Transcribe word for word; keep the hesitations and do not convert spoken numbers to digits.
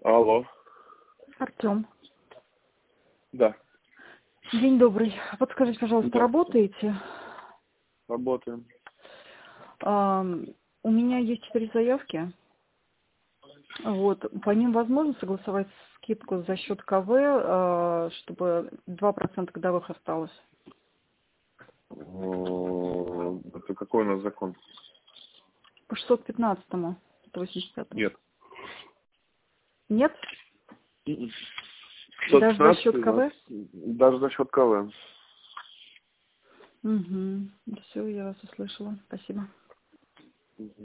Алло. Артем. Да. День добрый. Подскажите, пожалуйста, Да. работаете? Работаем. А, у меня есть четыре заявки. Вот. По ним возможно согласовать скидку за счет КВ, а, чтобы два процента годовых осталось? О, Это какой у нас закон? По шестьсот пятнадцатому. сто восемьдесят пятому. Нет. Нет? М-м. Даже за счет у КВ? нас Даже за счет КВ. Угу. Все, я вас услышала. Спасибо.